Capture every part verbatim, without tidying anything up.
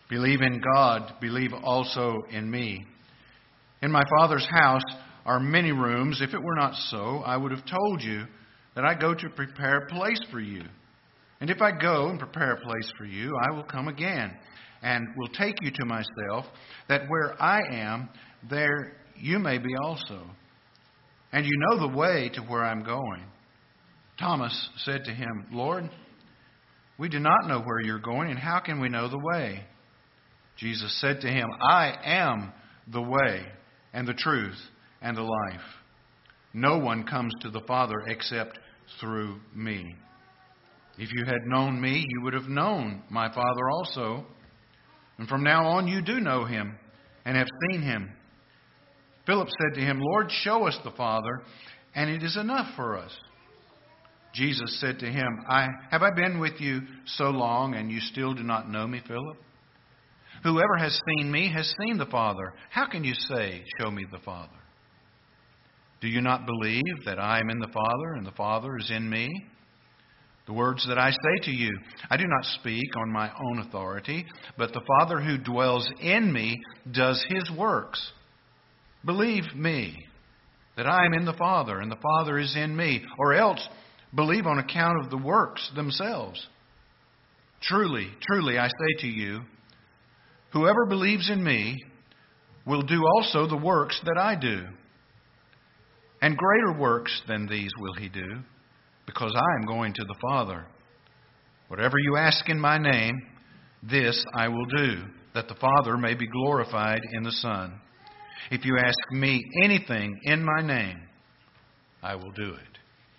Believe in God, believe also in me. In my Father's house are many rooms. If it were not so, I would have told you that I go to prepare a place for you. And if I go and prepare a place for you, I will come again and will take you to myself, that where I am, there you may be also. And you know the way to where I'm going. Thomas said to him, Lord, we do not know where you're going, and how can we know the way? Jesus said to him, I am the way and the truth and the life. No one comes to the Father except through me. If you had known me, you would have known my Father also. And from now on you do know him and have seen him. Philip said to him, Lord, show us the Father, and it is enough for us. Jesus said to him, I, have I been with you so long, and you still do not know me, Philip? Whoever has seen me has seen the Father. How can you say, show me the Father? Do you not believe that I am in the Father and the Father is in me? The words that I say to you, I do not speak on my own authority, but the Father who dwells in me does his works. Believe me that I am in the Father and the Father is in me, or else believe on account of the works themselves. Truly, truly, I say to you, whoever believes in me will do also the works that I do. And greater works than these will he do, because I am going to the Father. Whatever you ask in my name, this I will do, that the Father may be glorified in the Son. If you ask me anything in my name, I will do it.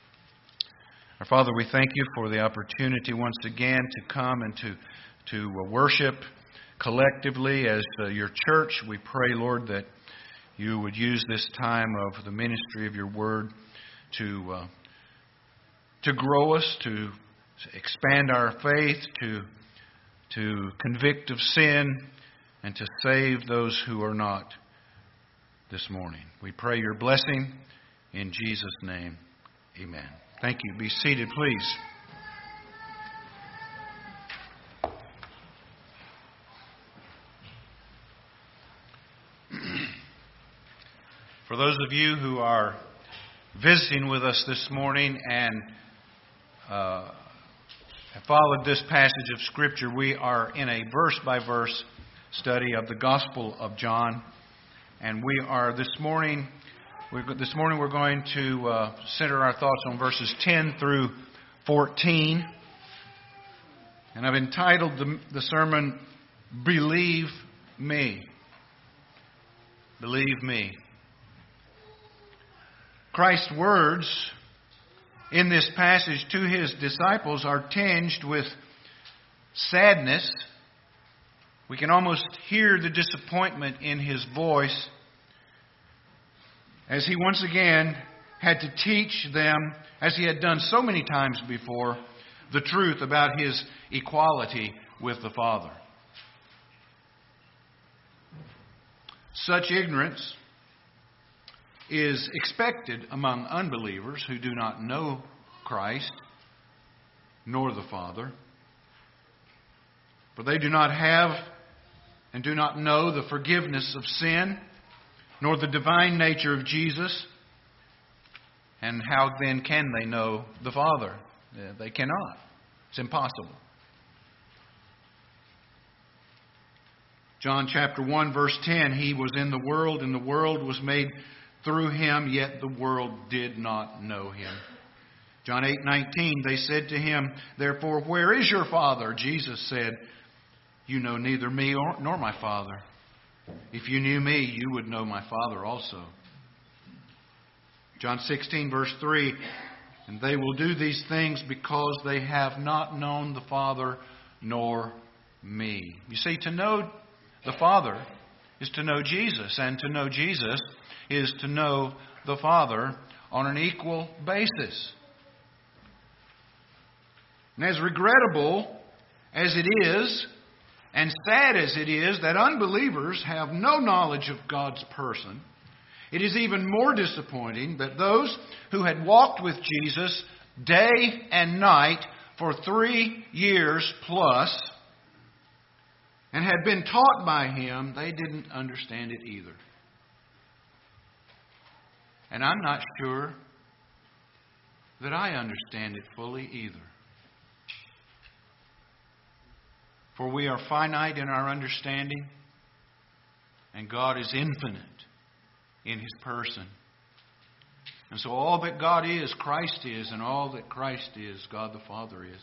Our Father, we thank you for the opportunity once again to come and to, to worship collectively as uh, your church. We pray, Lord, that you would use this time of the ministry of your word to uh, to grow us, to expand our faith, to to convict of sin, and to save those who are not this morning. We pray your blessing in Jesus' name. Amen. Thank you. Be seated, please. For those of you who are visiting with us this morning and uh, have followed this passage of Scripture, we are in a verse-by-verse study of the Gospel of John. And we are this morning, we're, this morning we're going to uh, center our thoughts on verses ten through fourteen. And I've entitled the, the sermon, Believe Me. Believe Me. Christ's words in this passage to his disciples are tinged with sadness. We can almost hear the disappointment in his voice as he once again had to teach them, as he had done so many times before, the truth about his equality with the Father. Such ignorance is expected among unbelievers who do not know Christ nor the Father. For they do not have and do not know the forgiveness of sin, nor the divine nature of Jesus. And how then can they know the Father? They cannot. It's impossible. John chapter one, verse ten, He was in the world, and the world was made through Him, yet the world did not know Him. John eight nineteen, they said to Him, therefore, where is your Father? Jesus said, you know neither me nor my Father. If you knew me, you would know my Father also. John sixteen, verse three, and they will do these things because they have not known the Father nor me. You see, to know the Father is to know Jesus, and to know Jesus is to know the Father on an equal basis. And as regrettable as it is, and sad as it is, that unbelievers have no knowledge of God's person, it is even more disappointing that those who had walked with Jesus day and night for three years plus and had been taught by Him, they didn't understand it either. And I'm not sure that I understand it fully either. For we are finite in our understanding, and God is infinite in His person. And so all that God is, Christ is, and all that Christ is, God the Father is.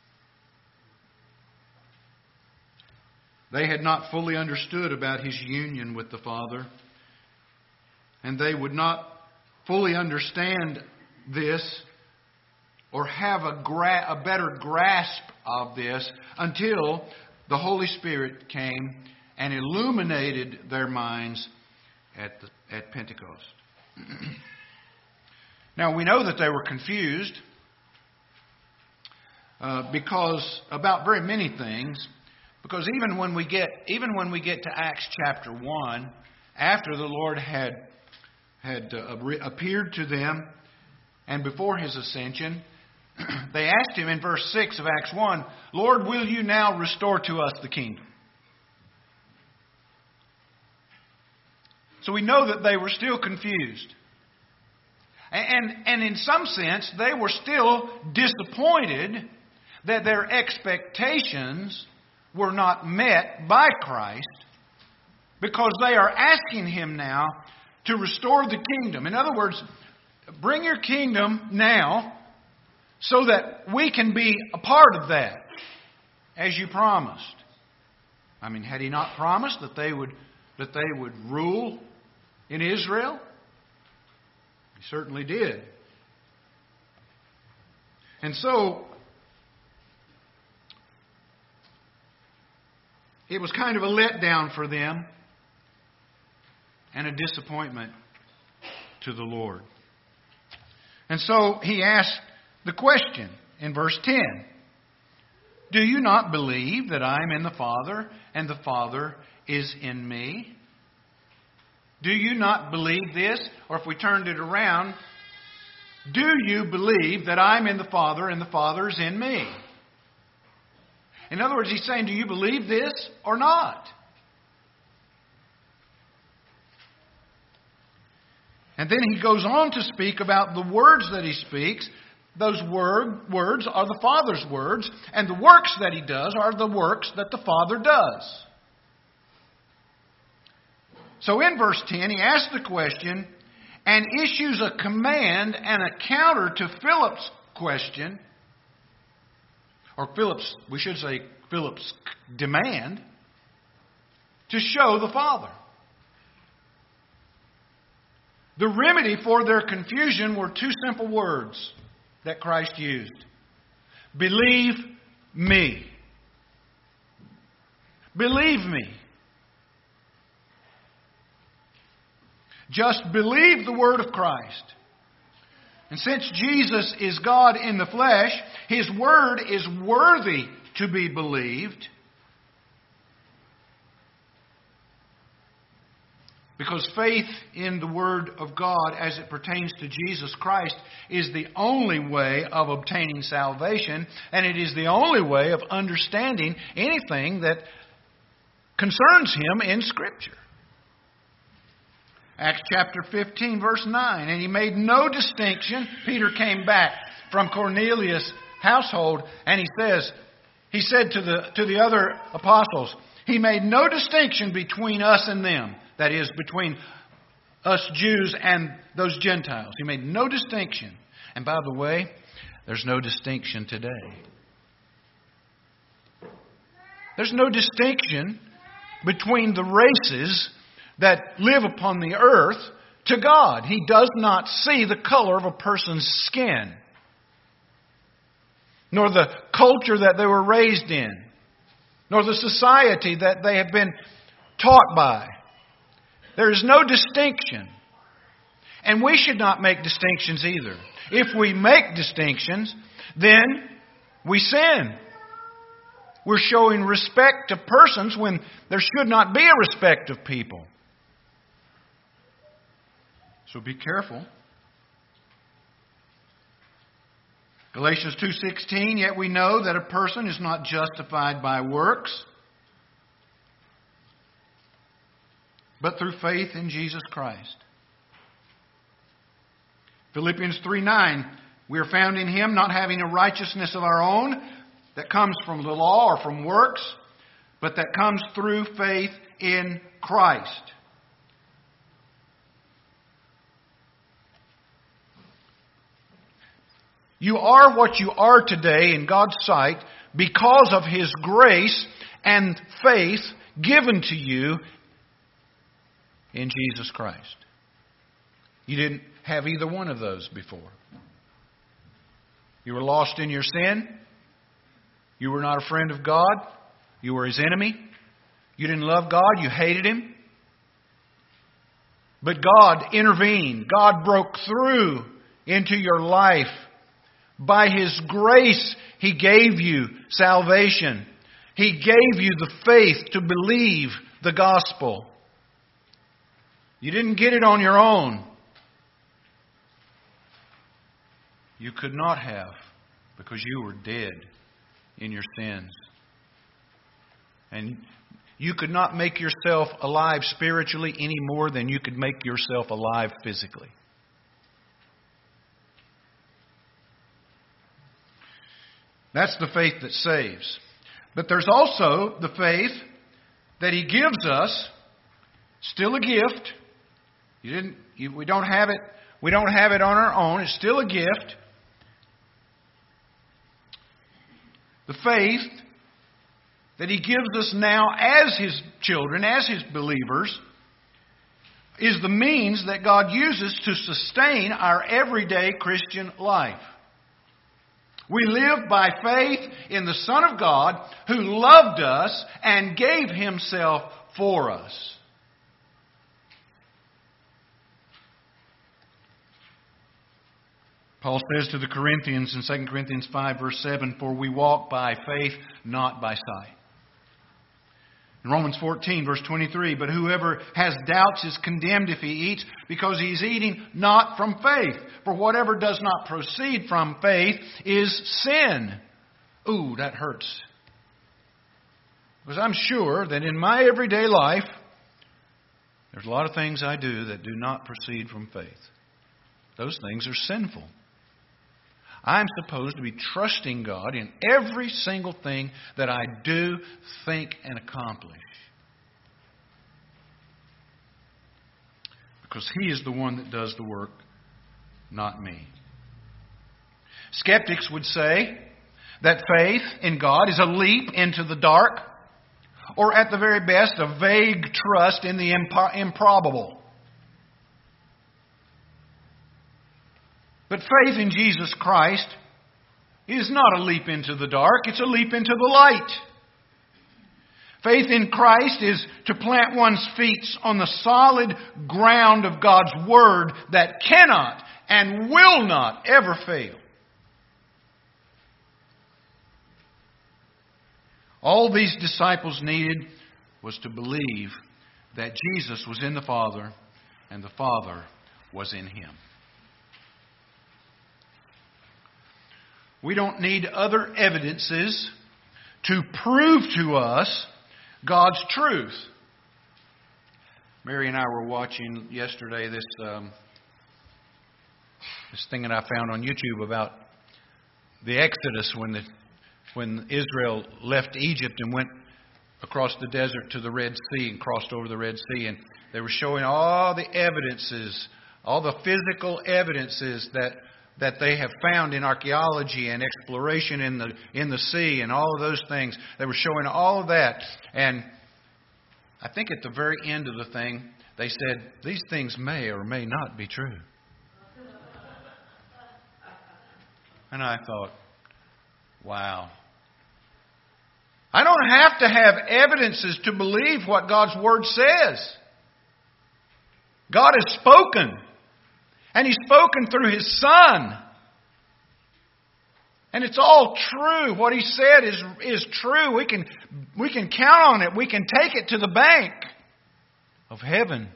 They had not fully understood about His union with the Father, and they would not fully understand this or have a, gra- a better grasp of this until the Holy Spirit came and illuminated their minds at, the, at Pentecost. Now, we know that they were confused uh, because about very many things. Because even when we get even when we get to Acts chapter one, after the Lord had had uh, re- appeared to them and before His ascension, they asked Him in verse six of Acts one, "Lord, will you now restore to us the kingdom?" So we know that they were still confused. And, and in some sense, they were still disappointed that their expectations were not met by Christ, because they are asking Him now to restore the kingdom. In other words, bring your kingdom now so that we can be a part of that, as you promised. I mean, had He not promised that they would that they would rule in Israel? He certainly did. And so it was kind of a letdown for them and a disappointment to the Lord. And so He asked the question in verse ten. Do you not believe that I am in the Father and the Father is in me? Do you not believe this? Or if we turned it around, do you believe that I'm in the Father and the Father is in me? In other words, He's saying, do you believe this or not? And then He goes on to speak about the words that He speaks. Those word, words are the Father's words, and the works that He does are the works that the Father does. So in verse ten, He asks the question and issues a command and a counter to Philip's question, or Philip's, we should say Philip's demand, to show the Father. The remedy for their confusion were two simple words that Christ used. Believe me. Believe me. Just believe the word of Christ. And since Jesus is God in the flesh, His word is worthy to be believed. Because faith in the Word of God as it pertains to Jesus Christ is the only way of obtaining salvation, and it is the only way of understanding anything that concerns Him in Scripture. Acts chapter fifteen, verse nine. And He made no distinction. Peter came back from Cornelius' household, and he says, he said to the to the other apostles, He made no distinction between us and them. That is, between us Jews and those Gentiles. He made no distinction. And by the way, there's no distinction today. There's no distinction between the races that live upon the earth to God. He does not see the color of a person's skin, nor the culture that they were raised in, nor the society that they have been taught by. There is no distinction. And we should not make distinctions either. If we make distinctions, then we sin. We're showing respect to persons when there should not be a respect of people. So be careful. Galatians two sixteen, yet we know that a person is not justified by works, but through faith in Jesus Christ. Philippians three nine, we are found in Him, not having a righteousness of our own that comes from the law or from works, but that comes through faith in Christ. You are what you are today in God's sight because of His grace and faith given to you in Jesus Christ. You didn't have either one of those before. You were lost in your sin. You were not a friend of God. You were His enemy. You didn't love God. You hated Him. But God intervened. God broke through into your life. By His grace, He gave you salvation. He gave you the faith to believe the gospel. You didn't get it on your own. You could not have, because you were dead in your sins. And you could not make yourself alive spiritually any more than you could make yourself alive physically. That's the faith that saves. But there's also the faith that He gives us, still a gift. You didn't. You, we don't have it. We don't have it on our own. It's still a gift. The faith that He gives us now as His children, as His believers, is the means that God uses to sustain our everyday Christian life. We live by faith in the Son of God who loved us and gave Himself for us. Paul says to the Corinthians in Second Corinthians five verse seven, "For we walk by faith, not by sight." In Romans fourteen verse twenty-three, "But whoever has doubts is condemned if he eats, because he is eating not from faith. For whatever does not proceed from faith is sin." Ooh, that hurts. Because I'm sure that in my everyday life, there's a lot of things I do that do not proceed from faith. Those things are sinful. I'm supposed to be trusting God in every single thing that I do, think, and accomplish. Because He is the one that does the work, not me. Skeptics would say that faith in God is a leap into the dark, or at the very best, a vague trust in the impo- improbable. But faith in Jesus Christ is not a leap into the dark, it's a leap into the light. Faith in Christ is to plant one's feet on the solid ground of God's Word that cannot and will not ever fail. All these disciples needed was to believe that Jesus was in the Father and the Father was in Him. We don't need other evidences to prove to us God's truth. Mary and I were watching yesterday this um, this thing that I found on YouTube about the Exodus when the when Israel left Egypt and went across the desert to the Red Sea and crossed over the Red Sea, and they were showing all the evidences, all the physical evidences that that they have found in archaeology and exploration in the in the sea and all of those things. They were showing all of that. And I think at the very end of the thing, they said, these things may or may not be true. And I thought, wow. I don't have to have evidences to believe what God's Word says. God has spoken. And He's spoken through His Son. And it's all true. What He said is, is true. We can, we can count on it. We can take it to the bank of heaven.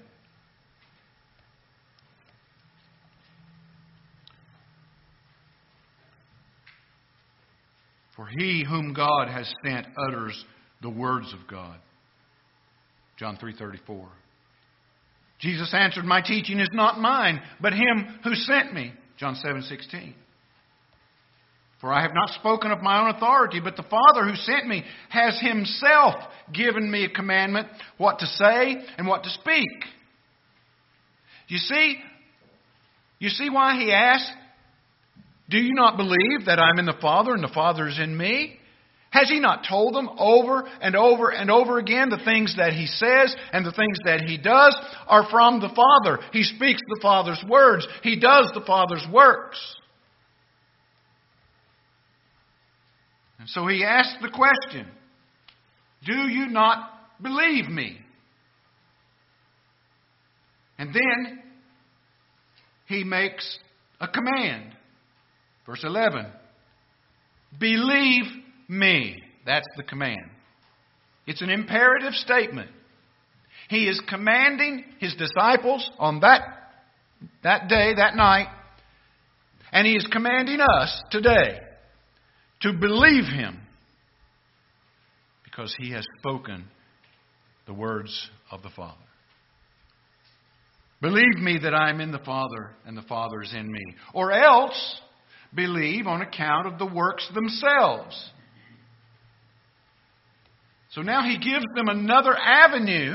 For he whom God has sent utters the words of God. John three thirty-four. Jesus answered, "My teaching is not mine, but Him who sent me." John seven sixteen. "For I have not spoken of my own authority, but the Father who sent me has Himself given me a commandment what to say and what to speak." You see, you see why He asked, "Do you not believe that I'm in the Father and the Father is in me?" Has He not told them over and over and over again the things that He says and the things that He does are from the Father? He speaks the Father's words. He does the Father's works. And so He asked the question, "Do you not believe me?" And then He makes a command. Verse eleven. Believe me. That's the command. It's an imperative statement. He is commanding His disciples on that, that day, that night, and He is commanding us today to believe Him because He has spoken the words of the Father. Believe me that I am in the Father and the Father is in me. Or else, believe on account of the works themselves. So now He gives them another avenue.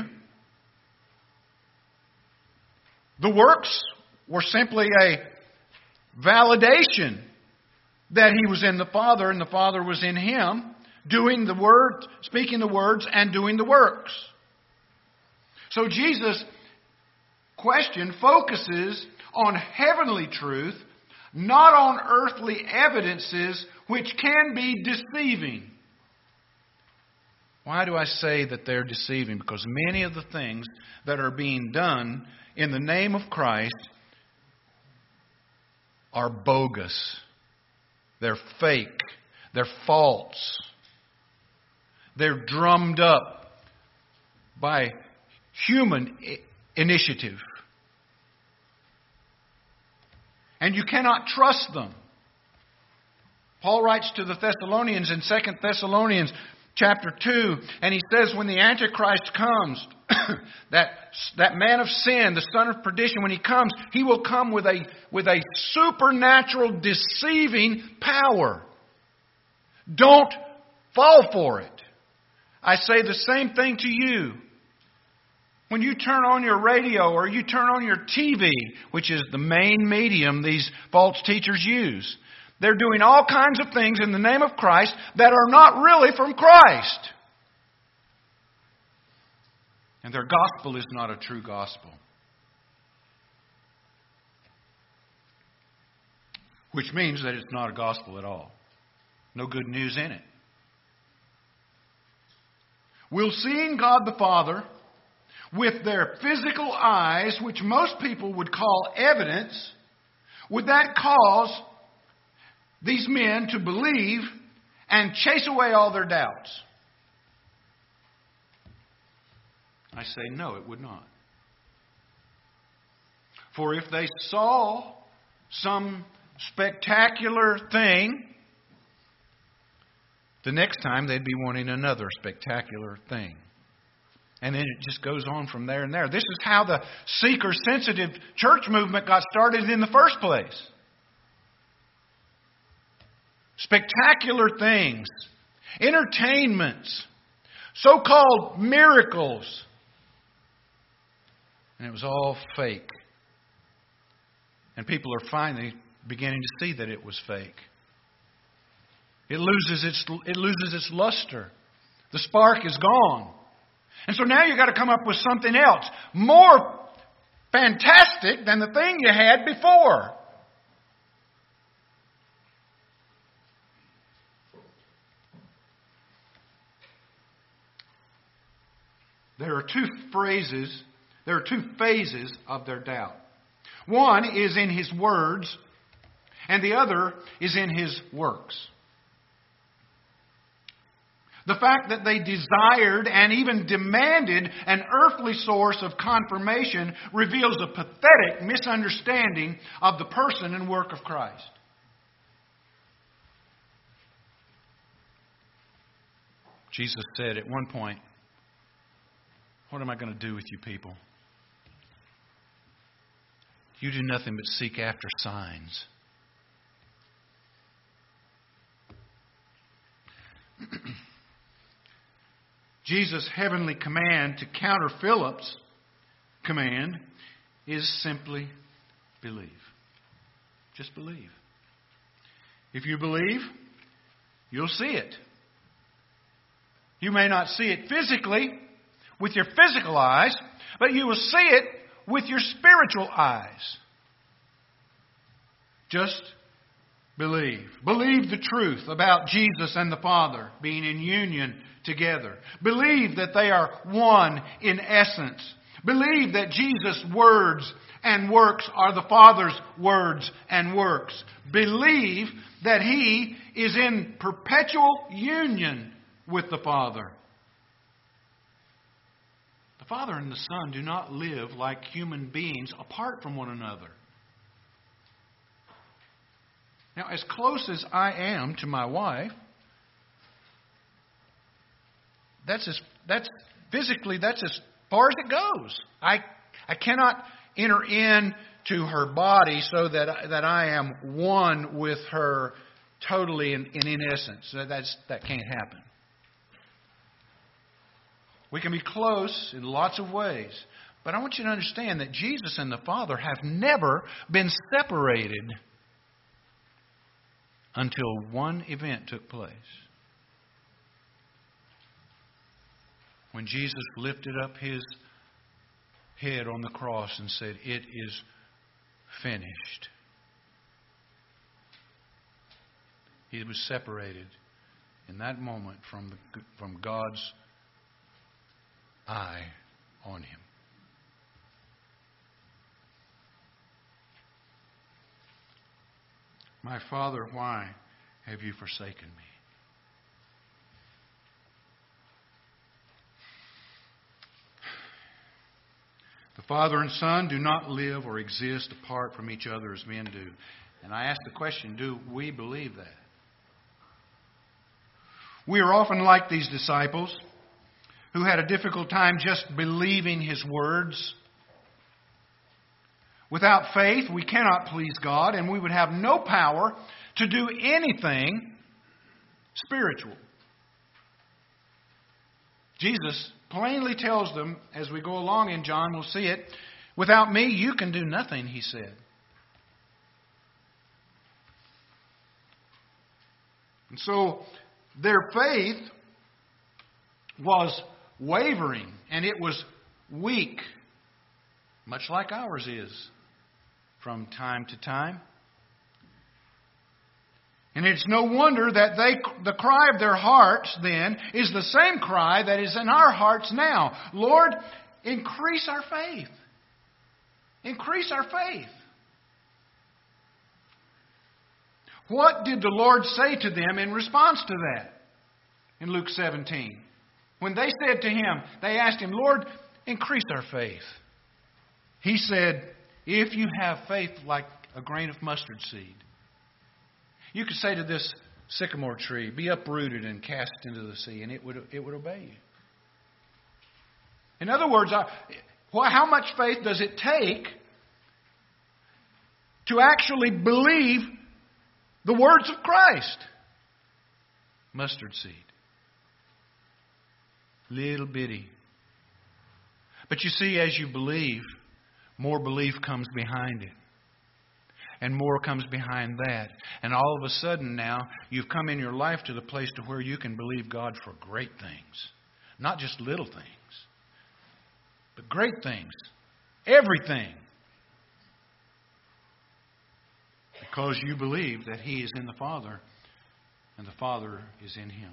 The works were simply a validation that He was in the Father and the Father was in Him, doing the word, speaking the words and doing the works. So Jesus' question focuses on heavenly truth, not on earthly evidences which can be deceiving. Why do I say that they're deceiving? Because many of the things that are being done in the name of Christ are bogus. They're fake. They're false. They're drummed up by human initiative. And you cannot trust them. Paul writes to the Thessalonians in Second Thessalonians chapter two, and he says when the Antichrist comes, that, that man of sin, the son of perdition, when he comes, he will come with a, with a supernatural deceiving power. Don't fall for it. I say the same thing to you. When you turn on your radio or you turn on your T V, which is the main medium these false teachers use, they're doing all kinds of things in the name of Christ that are not really from Christ. And their gospel is not a true gospel. Which means that it's not a gospel at all. No good news in it. Will seeing God the Father with their physical eyes, which most people would call evidence, would that cause these men to believe and chase away all their doubts? I say no, it would not. For if they saw some spectacular thing, the next time they'd be wanting another spectacular thing. And then it just goes on from there and there. This is how the seeker-sensitive church movement got started in the first place. Spectacular things, entertainments, so-called miracles. And it was all fake. And people are finally beginning to see that it was fake. It loses its, it loses its luster. The spark is gone. And so now you've got to come up with something else, more fantastic than the thing you had before. There are two phrases, there are two phases of their doubt. One is in His words, and the other is in His works. The fact that they desired and even demanded an earthly source of confirmation reveals a pathetic misunderstanding of the person and work of Christ. Jesus said at one point, "What am I going to do with you people? You do nothing but seek after signs. Jesus' heavenly command to counter Philip's command is simply believe. Just believe. If you believe, you'll see it. You may not see it physically with your physical eyes, but you will see it with your spiritual eyes. Just believe. Believe the truth about Jesus and the Father being in union together. Believe that they are one in essence. Believe that Jesus' words and works are the Father's words and works. Believe that He is in perpetual union with the Father. The Father and the Son do not live like human beings apart from one another. Now, as close as I am to my wife, that's as that's physically that's as far as it goes. I I cannot enter into her body so that that I am one with her totally and in, in essence. That's that can't happen. We can be close in lots of ways, but I want you to understand that Jesus and the Father have never been separated until one event took place. When Jesus lifted up His head on the cross and said, "It is finished." He was separated in that moment from the, from God's eye on Him. "My Father, why have you forsaken me?" The Father and Son do not live or exist apart from each other as men do. And I ask the question, do we believe that? We are often like these disciples who had a difficult time just believing His words. Without faith, we cannot please God, and we would have no power to do anything spiritual. Jesus plainly tells them, as we go along in John, we'll see it, "Without me, you can do nothing," He said. And so their faith was wavering, and it was weak, much like ours is from time to time. And it's no wonder that they, the cry of their hearts then is the same cry that is in our hearts now. Lord, increase our faith. Increase our faith. What did the Lord say to them in response to that? In Luke seventeen. When they said to Him, they asked Him, "Lord, increase our faith." He said, "If you have faith like a grain of mustard seed." You could say to this sycamore tree, "Be uprooted and cast into the sea," and it would it would obey you. In other words, how much faith does it take to actually believe the words of Christ? Mustard seed. Little bitty. But you see, as you believe, more belief comes behind it. And more comes behind that. And all of a sudden now, you've come in your life to the place to where you can believe God for great things. Not just little things, but great things. Everything. Because you believe that He is in the Father and the Father is in Him.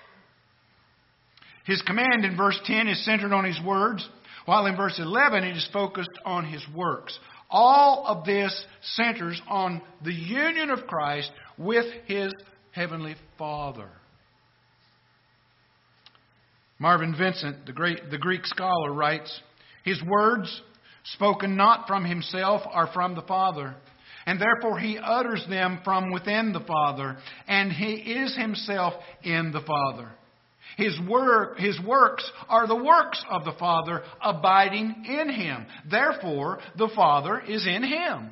His command in verse ten is centered on His words, while in verse eleven it is focused on His works. All of this centers on the union of Christ with His Heavenly Father. Marvin Vincent, the great the Greek scholar, writes, "His words, spoken not from Himself, are from the Father, and therefore He utters them from within the Father, and He is Himself in the Father. His work, His works are the works of the Father abiding in Him. Therefore, the Father is in Him.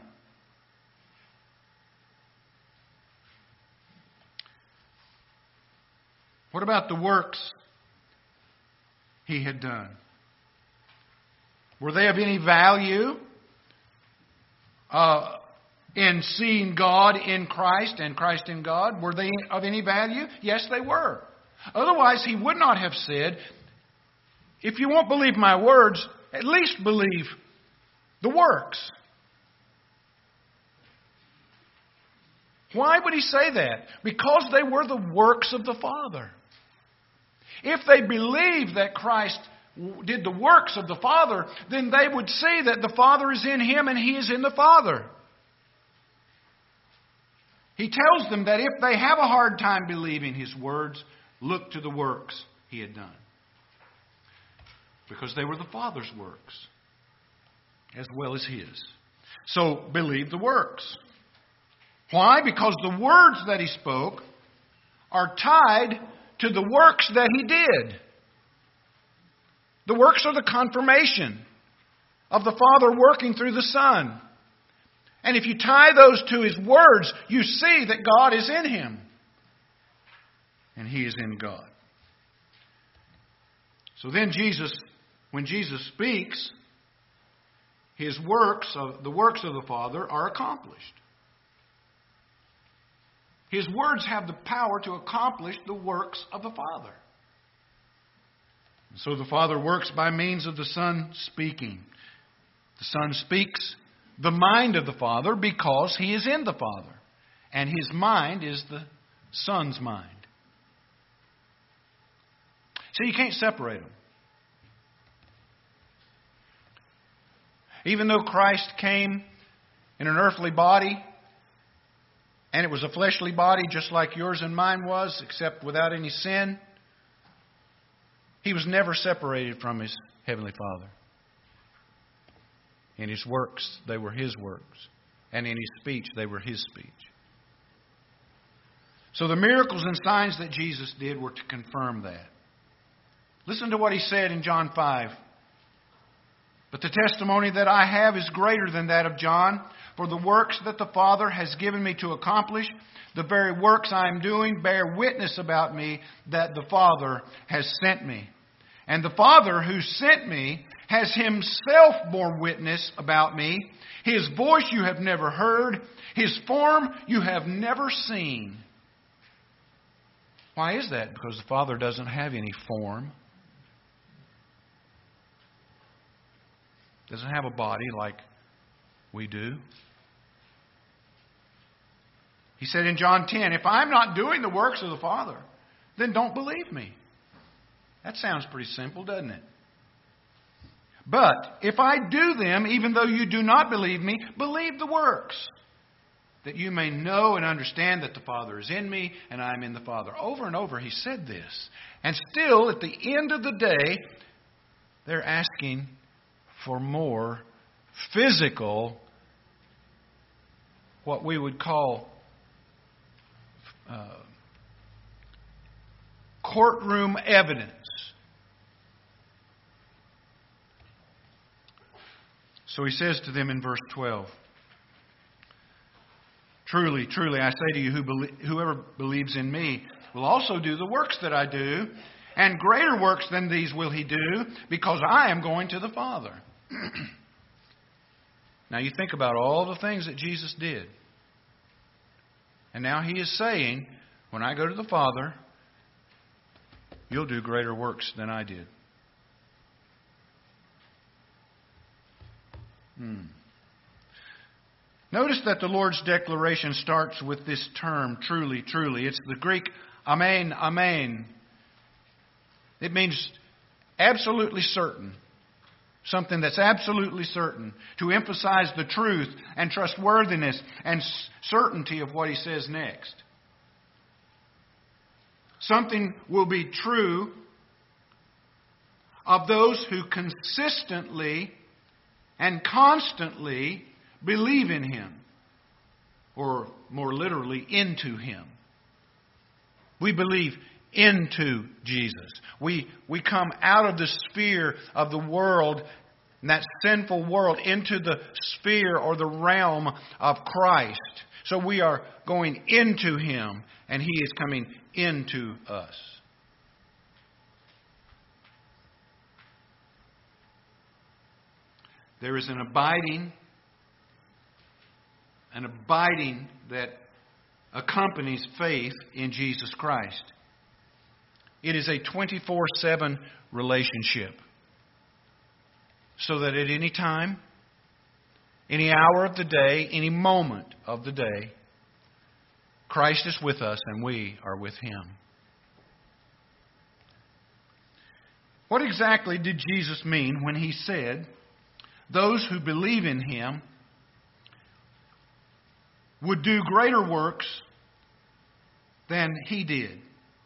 What about the works He had done? Were they of any value uh, in seeing God in Christ and Christ in God? Were they of any value? Yes, they were. Otherwise, He would not have said, if you won't believe my words, at least believe the works. Why would He say that? Because they were the works of the Father. If they believed that Christ did the works of the Father, then they would see that the Father is in Him and He is in the Father. He tells them that if they have a hard time believing His words, look to the works He had done. Because they were the Father's works, as well as His. So, believe the works. Why? Because the words that He spoke are tied to the works that He did. The works are the confirmation of the Father working through the Son. And if you tie those to His words, you see that God is in Him. And He is in God. So then Jesus, when Jesus speaks, His works, of, the works of the Father are accomplished. His words have the power to accomplish the works of the Father. So the Father works by means of the Son speaking. The Son speaks the mind of the Father because He is in the Father. And His mind is the Son's mind. So you can't separate them. Even though Christ came in an earthly body, and it was a fleshly body just like yours and mine was, except without any sin, He was never separated from His Heavenly Father. In His works, they were His works. And in His speech, they were His speech. So the miracles and signs that Jesus did were to confirm that. Listen to what He said in John five. But the testimony that I have is greater than that of John. For the works that the Father has given me to accomplish, the very works I am doing, bear witness about me that the Father has sent me. And the Father who sent me has Himself borne witness about me. His voice you have never heard. His form you have never seen. Why is that? Because the Father doesn't have any form. Doesn't have a body like we do. He said in John ten, if I'm not doing the works of the Father, then don't believe me. That sounds pretty simple, doesn't it? But if I do them, even though you do not believe me, believe the works, that you may know and understand that the Father is in me and I am in the Father. Over and over He said this. And still, at the end of the day, they're asking for more physical, what we would call uh, courtroom evidence. So He says to them in verse twelve, Truly, truly, I say to you, who belie- whoever believes in me will also do the works that I do, and greater works than these will he do, because I am going to the Father. Now you think about all the things that Jesus did. And now He is saying, when I go to the Father, you'll do greater works than I did. Hmm. Notice that the Lord's declaration starts with this term, truly, truly. It's the Greek amen, amen. It means absolutely certain. Something that's absolutely certain. To emphasize the truth and trustworthiness and certainty of what He says next. Something will be true of those who consistently and constantly believe in Him. Or more literally, into Him. We believe into Jesus. We, we come out of the sphere of the world, and that sinful world, into the sphere or the realm of Christ. So we are going into Him, and He is coming into us. There is an abiding, an abiding that accompanies faith in Jesus Christ. It is a twenty-four seven relationship. So that at any time, any hour of the day, any moment of the day, Christ is with us and we are with Him. What exactly did Jesus mean when He said, those who believe in Him would do greater works than He did?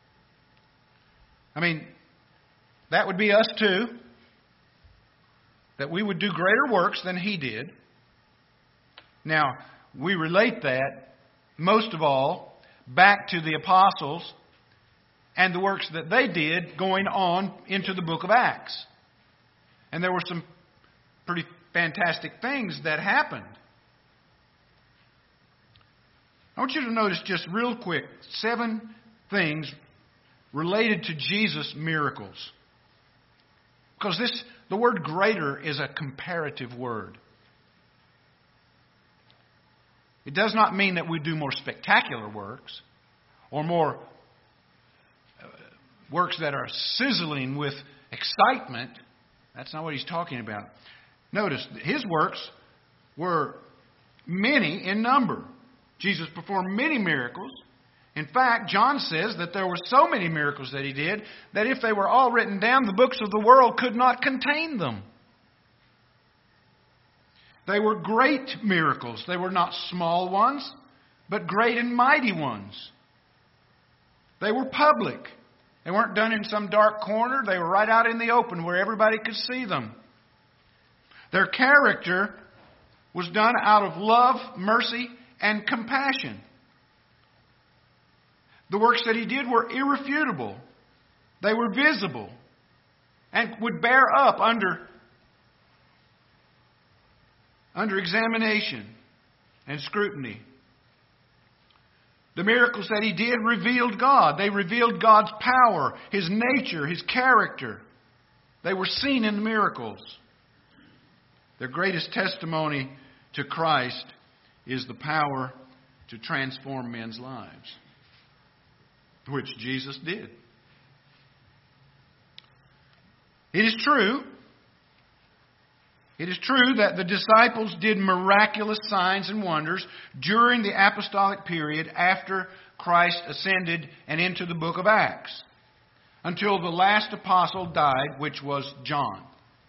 I mean, that would be us too. That we would do greater works than He did. Now, we relate that, most of all, back to the apostles and the works that they did going on into the book of Acts. And there were some pretty fantastic things that happened. I want you to notice just real quick seven things related to Jesus' miracles. Because this, the word greater is a comparative word. It does not mean that we do more spectacular works or more uh, works that are sizzling with excitement. That's not what He's talking about. Notice, His works were many in number. Jesus performed many miracles. In fact, John says that there were so many miracles that He did that if they were all written down, the books of the world could not contain them. They were great miracles. They were not small ones, but great and mighty ones. They were public. They weren't done in some dark corner. They were right out in the open where everybody could see them. Their character was done out of love, mercy, and compassion. The works that He did were irrefutable. They were visible and would bear up under, under examination and scrutiny. The miracles that He did revealed God. They revealed God's power, His nature, His character. They were seen in the miracles. Their greatest testimony to Christ is the power to transform men's lives, which Jesus did. It is true, it is true that the disciples did miraculous signs and wonders during the apostolic period after Christ ascended and into the book of Acts, until the last apostle died, which was John.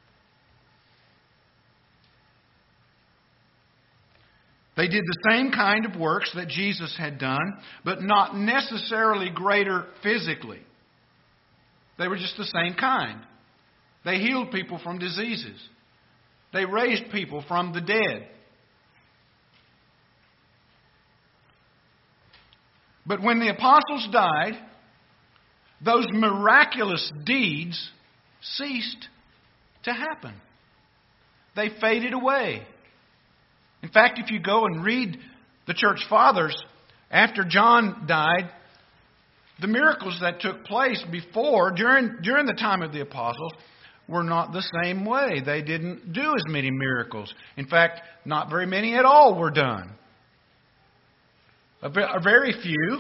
They did the same kind of works that Jesus had done, but not necessarily greater physically. They were just the same kind. They healed people from diseases. They raised people from the dead. But when the apostles died, those miraculous deeds ceased to happen. They faded away. In fact, if you go and read the church fathers, after John died, the miracles that took place before, during, during the time of the apostles, were not the same way. They didn't do as many miracles. In fact, not very many at all were done. A, a very few.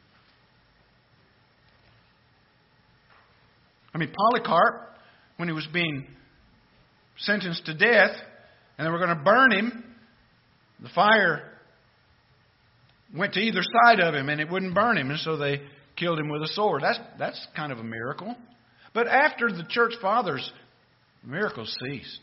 I mean, Polycarp, when he was being sentenced to death, and they were going to burn him, the fire went to either side of him and it wouldn't burn him, and so they killed him with a sword. That's, that's kind of a miracle. But after the church fathers, miracles ceased.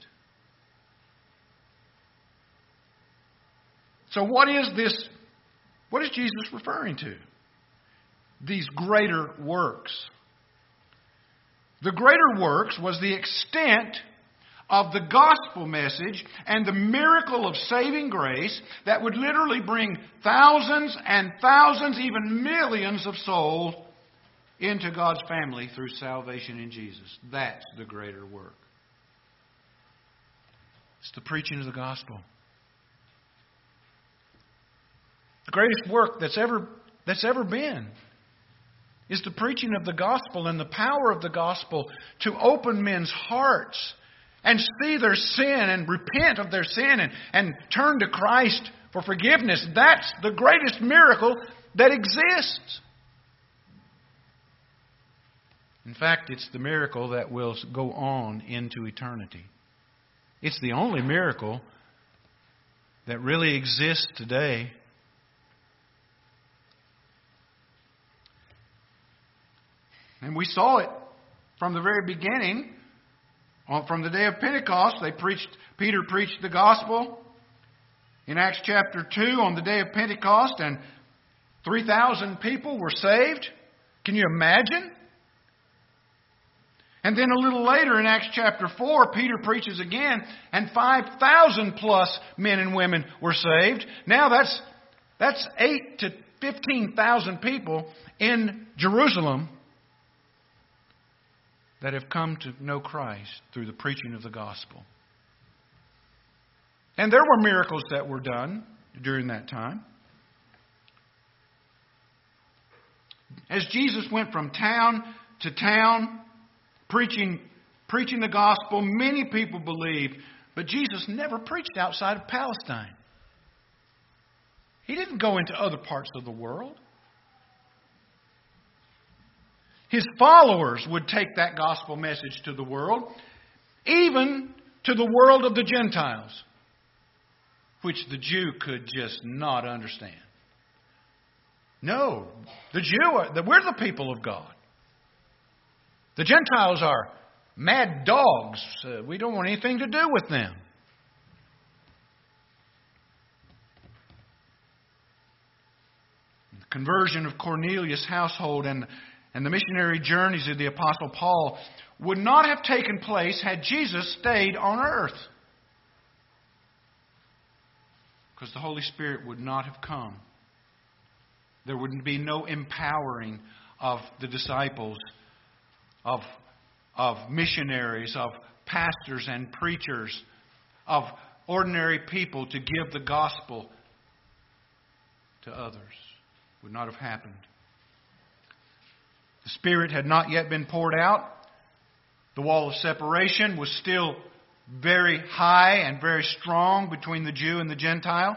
So what is this? What is Jesus referring to? These greater works. The greater works was the extent of the gospel message and the miracle of saving grace that would literally bring thousands and thousands, even millions of souls into God's family through salvation in Jesus. That's the greater work. It's the preaching of the gospel. The greatest work that's ever, that's ever been is the preaching of the gospel and the power of the gospel to open men's hearts and see their sin and repent of their sin and, and turn to Christ for forgiveness. That's the greatest miracle that exists. In fact, it's the miracle that will go on into eternity. It's the only miracle that really exists today. And we saw it from the very beginning. From the day of Pentecost, they preached. Peter preached the gospel in Acts chapter two on the day of Pentecost, and three thousand people were saved. Can you imagine? And then a little later in Acts chapter four, Peter preaches again, and five thousand plus men and women were saved. Now that's that's eight to fifteen thousand people in Jerusalem that have come to know Christ through the preaching of the gospel. And there were miracles that were done during that time. As Jesus went from town to town, preaching, preaching the gospel, many people believed, but Jesus never preached outside of Palestine. He didn't go into other parts of the world. His followers would take that gospel message to the world, even to the world of the Gentiles, which the Jew could just not understand. No, the Jew, we're the people of God. The Gentiles are mad dogs. Uh, we don't want anything to do with them. The conversion of Cornelius' household and And the missionary journeys of the Apostle Paul would not have taken place had Jesus stayed on earth. Because the Holy Spirit would not have come. There would be no empowering of the disciples, of, of missionaries, of pastors and preachers, of ordinary people to give the gospel to others. It would not have happened. The Spirit had not yet been poured out. The wall of separation was still very high and very strong between the Jew and the Gentile.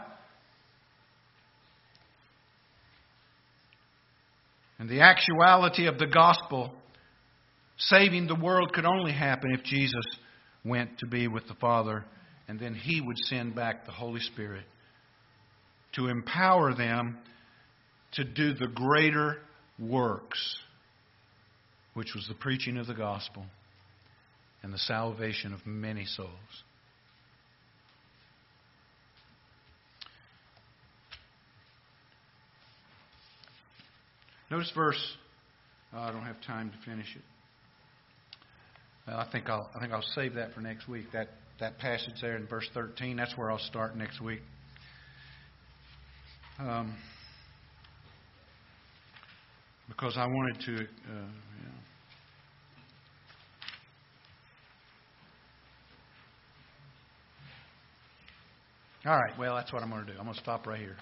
And the actuality of the gospel, saving the world, could only happen if Jesus went to be with the Father, and then He would send back the Holy Spirit to empower them to do the greater works, which was the preaching of the gospel and the salvation of many souls. Notice verse. Oh, I don't have time to finish it. Well, I think I'll. I think I'll save that for next week. That that passage there in verse thirteen. That's where I'll start next week. Um, because I wanted to. Uh, you know, All right, well, that's what I'm going to do. I'm going to stop right here.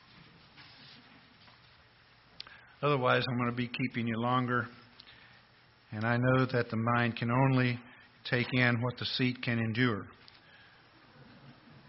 Otherwise, I'm going to be keeping you longer. And I know that the mind can only take in what the seat can endure.